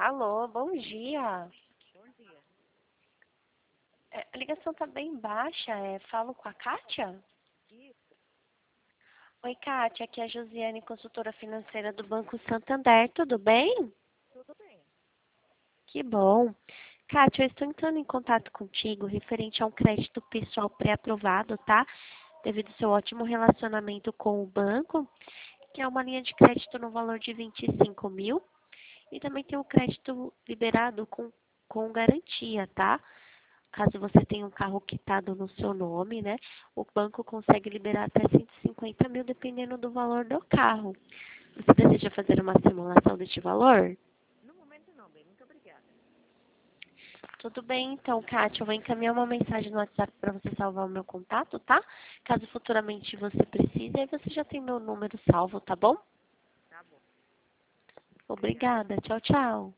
Alô, bom dia. Bom dia. A ligação tá bem baixa. Falo com a Kátia? Isso, Oi, Kátia, aqui é a Josiane, consultora financeira do Banco Santander. Tudo bem? tudo bem. Que bom. Kátia, eu estou entrando em contato contigo referente a um crédito pessoal pré-aprovado, tá? Devido ao seu ótimo relacionamento com o banco, que é uma linha de crédito no valor de 25 mil. E também tem o crédito liberado com garantia, tá? Caso você tenha um carro quitado no seu nome, né? O banco consegue liberar até 150 mil, dependendo do valor do carro. Você deseja fazer uma simulação deste valor? No momento não, bem, muito obrigada. Tudo bem, então, Kátia, eu vou encaminhar uma mensagem no WhatsApp para você salvar o meu contato, tá? Caso futuramente você precise, aí você já tem meu número salvo, tá bom? Tá bom, obrigada. Obrigada. Tchau, tchau.